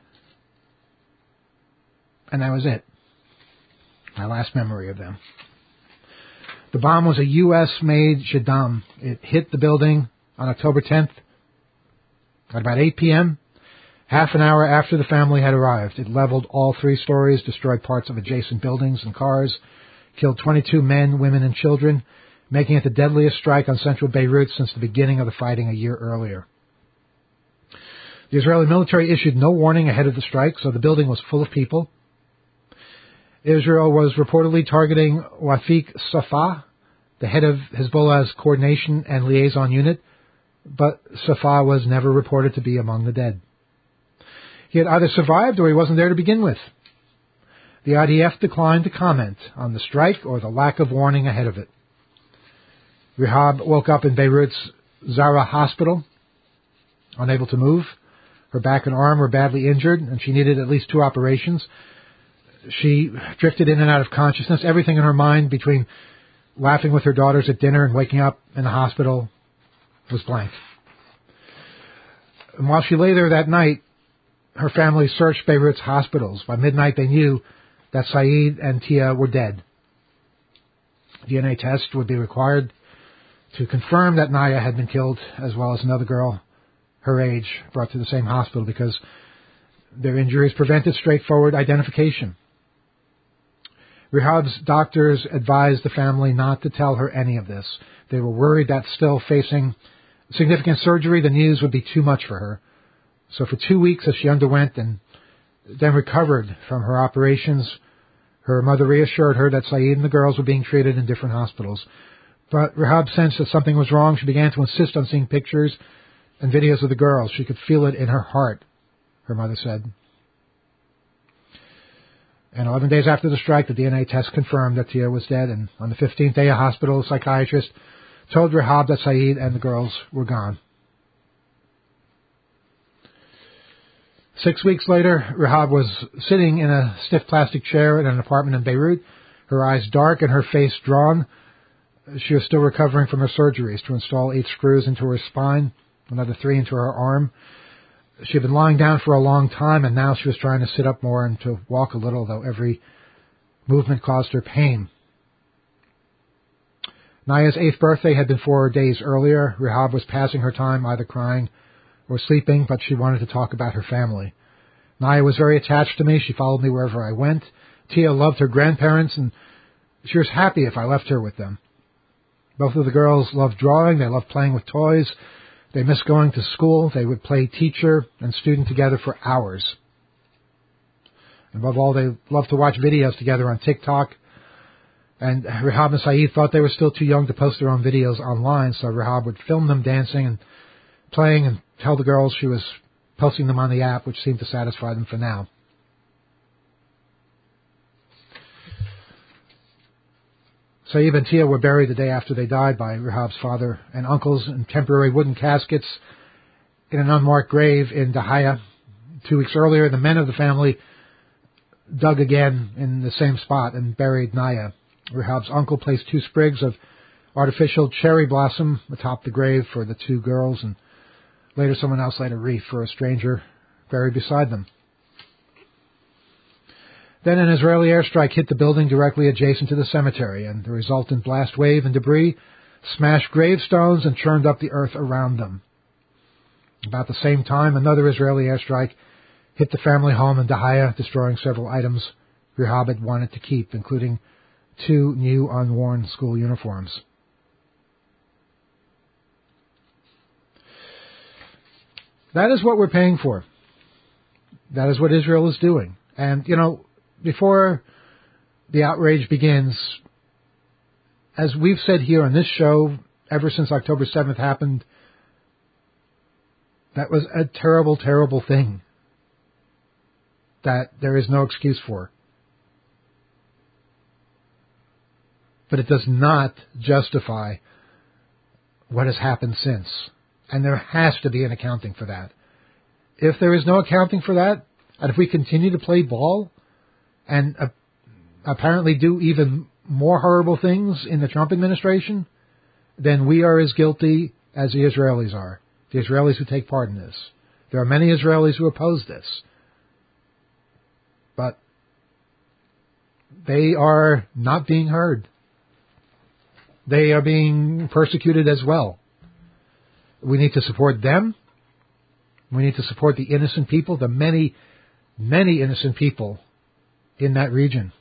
And that was it. My last memory of them. The bomb was a U S-made Shaddam. It hit the building on October tenth at about eight p.m., half an hour after the family had arrived. It leveled all three stories, destroyed parts of adjacent buildings and cars, killed twenty-two men, women, and children, making it the deadliest strike on central Beirut since the beginning of the fighting a year earlier. The Israeli military issued no warning ahead of the strike, so the building was full of people. Israel was reportedly targeting Wafiq Safa, the head of Hezbollah's coordination and liaison unit, but Safa was never reported to be among the dead. He had either survived or he wasn't there to begin with. The I D F declined to comment on the strike or the lack of warning ahead of it. Rehab woke up in Beirut's Zara hospital, unable to move. Her back and arm were badly injured, and she needed at least two operations. She drifted in and out of consciousness, everything in her mind between laughing with her daughters at dinner and waking up in the hospital was blank. And while she lay there that night, her family searched Beirut's hospitals. By midnight, they knew that Saeed and Tia were dead. D N A test would be required to confirm that Naya had been killed, as well as another girl her age brought to the same hospital, because their injuries prevented straightforward identification. Rehab's doctors advised the family not to tell her any of this. They were worried that still facing significant surgery, the news would be too much for her. So for two weeks as she underwent and then recovered from her operations, her mother reassured her that Saeed and the girls were being treated in different hospitals. But Rehab sensed that something was wrong. She began to insist on seeing pictures and videos of the girls. She could feel it in her heart, her mother said. And eleven days after the strike, the D N A test confirmed that Tia was dead. And on the fifteenth day of hospital, a psychiatrist told Rehab that Saeed and the girls were gone. Six weeks later, Rehab was sitting in a stiff plastic chair in an apartment in Beirut, her eyes dark and her face drawn. She was still recovering from her surgeries to install eight screws into her spine, another three into her arm. She had been lying down for a long time, and now she was trying to sit up more and to walk a little, though every movement caused her pain. Naya's eighth birthday had been four days earlier. Rehab was passing her time either crying or sleeping, but she wanted to talk about her family. Naya was very attached to me. She followed me wherever I went. Tia loved her grandparents, and she was happy if I left her with them. Both of the girls loved drawing. They loved playing with toys. They missed going to school. They would play teacher and student together for hours. Above all, they loved to watch videos together on TikTok. And Rehab and Saeed thought they were still too young to post their own videos online, so Rehab would film them dancing and playing and tell the girls she was posting them on the app, which seemed to satisfy them for now. Saeed and Tia were buried the day after they died by Rehab's father and uncles in temporary wooden caskets in an unmarked grave in Dahaya. Two weeks earlier, the men of the family dug again in the same spot and buried Naya. Rehab's uncle placed two sprigs of artificial cherry blossom atop the grave for the two girls, and later someone else laid a wreath for a stranger buried beside them. Then an Israeli airstrike hit the building directly adjacent to the cemetery, and the resultant blast wave and debris smashed gravestones and churned up the earth around them. About the same time, another Israeli airstrike hit the family home in Dahaya, destroying several items Rehob had wanted to keep, including two new unworn school uniforms. That is what we're paying for. That is what Israel is doing. And, you know, before the outrage begins, as we've said here on this show, ever since October seventh happened, that was a terrible, terrible thing that there is no excuse for. But it does not justify what has happened since. And there has to be an accounting for that. If there is no accounting for that, and if we continue to play ball and uh, apparently do even more horrible things in the Trump administration, then we are as guilty as the Israelis are, the Israelis who take part in this. There are many Israelis who oppose this. But they are not being heard. They are being persecuted as well. We need to support them. We need to support the innocent people, the many, many innocent people in that region.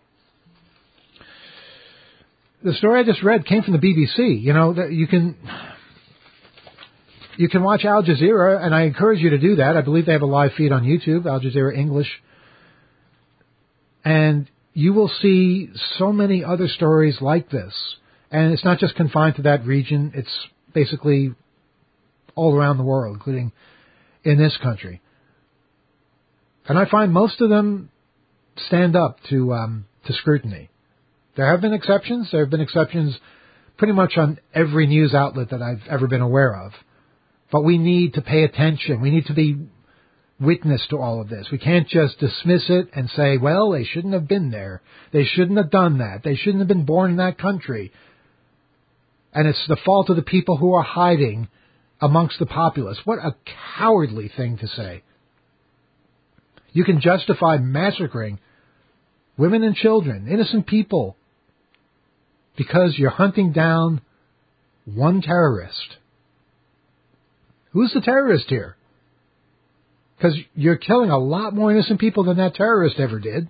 The story I just read came from the B B C. You know, that you can you can watch Al Jazeera, and I encourage you to do that. I believe they have a live feed on YouTube, Al Jazeera English. And you will see so many other stories like this. And it's not just confined to that region. It's basically all around the world, including in this country. And I find most of them stand up to um, to scrutiny. There have been exceptions. There have been exceptions pretty much on every news outlet that I've ever been aware of. But we need to pay attention. We need to be witness to all of this. We can't just dismiss it and say, well, they shouldn't have been there. They shouldn't have done that. They shouldn't have been born in that country. And it's the fault of the people who are hiding amongst the populace. What a cowardly thing to say. You can justify massacring women and children, innocent people, because you're hunting down one terrorist. Who's the terrorist here? Because you're killing a lot more innocent people than that terrorist ever did.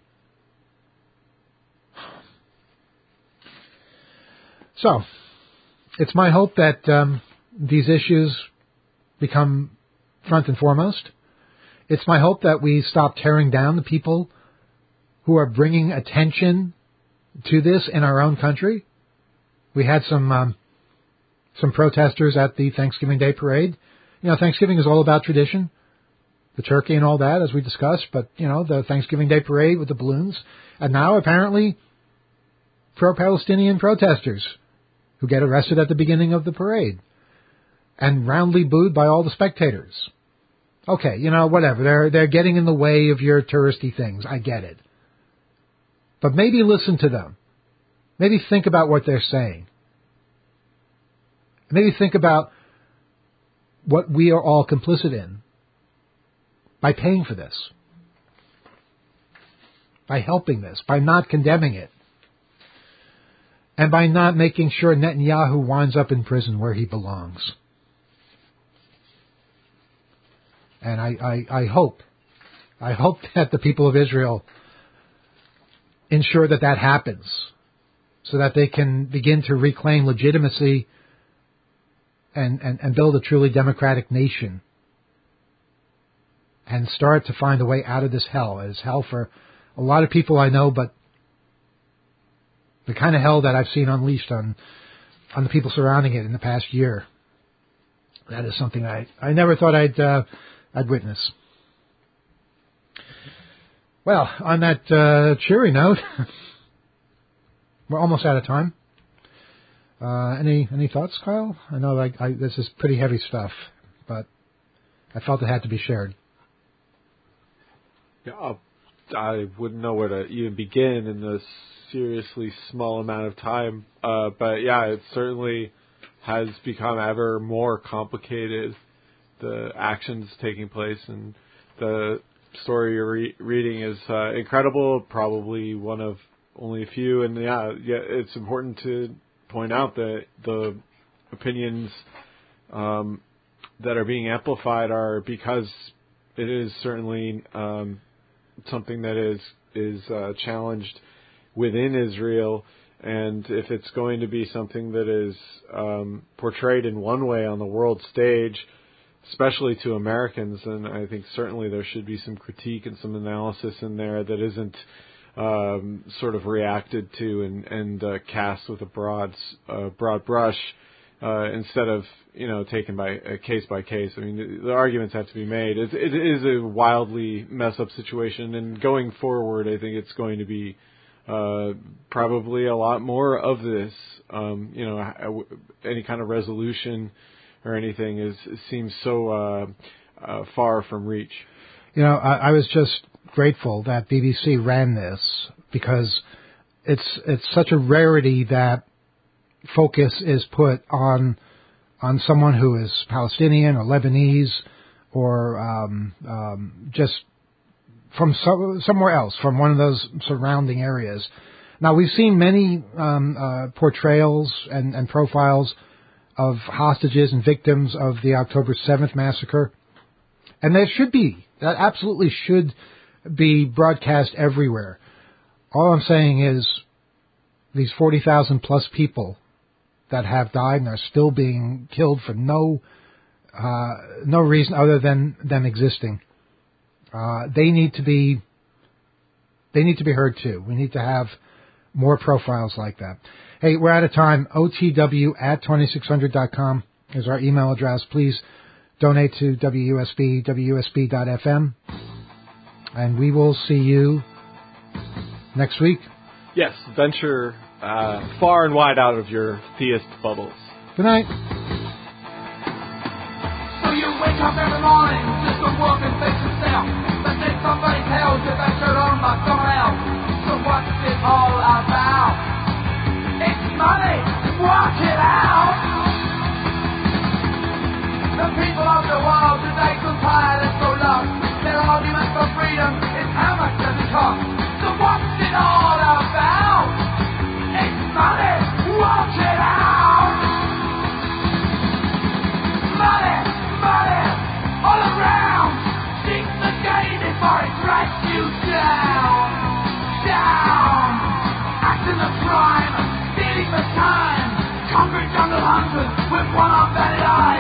So, it's my hope that um, these issues become front and foremost. It's my hope that we stop tearing down the people who are bringing attention to this in our own country. We had some um, some protesters at the Thanksgiving Day parade. You know, Thanksgiving is all about tradition, the turkey and all that, as we discussed. But, you know, the Thanksgiving Day parade with the balloons. And now, apparently, pro-Palestinian protesters who get arrested at the beginning of the parade and roundly booed by all the spectators. Okay, you know, whatever. They're they're getting in the way of your touristy things. I get it. But maybe listen to them. Maybe think about what they're saying. Maybe think about what we are all complicit in by paying for this, by helping this, by not condemning it, and by not making sure Netanyahu winds up in prison where he belongs. And I, I, I hope, I hope that the people of Israel ensure that that happens so that they can begin to reclaim legitimacy and, and, and build a truly democratic nation and start to find a way out of this hell. It is hell for a lot of people I know, but the kind of hell that I've seen unleashed on on the people surrounding it in the past year, that is something I, I never thought I'd uh, I'd witness. Well, on that uh, cheery note, we're almost out of time. Uh, any any thoughts, Kyle? I know I, I, this is pretty heavy stuff, but I felt it had to be shared. Yeah, I'll, I wouldn't know where to even begin in this seriously small amount of time. Uh, but yeah, it certainly has become ever more complicated, the actions taking place, and the story you're re- reading is uh, incredible, probably one of only a few. And yeah, yeah, it's important to point out that the opinions um, that are being amplified are because it is certainly um, something that is is uh, challenged within Israel, and if it's going to be something that is um, portrayed in one way on the world stage, especially to Americans, then I think certainly there should be some critique and some analysis in there that isn't um, sort of reacted to and, and uh, cast with a broad uh, broad brush uh, instead of, you know, taken by uh, case by case. I mean, the, the arguments have to be made. It, it is a wildly mess up situation, and going forward, I think it's going to be uh, probably a lot more of this. Um, you know, any kind of resolution or anything is seems so uh, uh, far from reach. You know, I, I was just grateful that B B C ran this, because it's it's such a rarity that focus is put on on someone who is Palestinian or Lebanese or um, um, just from so, somewhere else, from one of those surrounding areas. Now, we've seen many um, uh, portrayals and, and profiles of hostages and victims of the October seventh massacre. And there should be, that absolutely should be broadcast everywhere. All I'm saying is these forty thousand plus people that have died and are still being killed for no uh, no reason other than them existing. Uh, they need to be they need to be heard too. We need to have more profiles like that. Hey, we're out of time. O T W at twenty-six hundred dot com is our email address. Please donate to W U S B, W U S B dot F M. And we will see you next week. Yes, venture uh, far and wide out of your theist bubbles. Good night. So you wake up every morning just to walk and face yourself, but then somebody tells you that you're owned by someone else. So what's it all about? It's money. Watch it out. The people of the world today so tired and so lost. Their argument for freedom is how much does it cost? So what's it all about? It's money. Watch it out. Money, money, all around. Think the game before it drags you down. Down. Acting the crime, stealing the time. Conquering jungle hunters with one unvetted eye.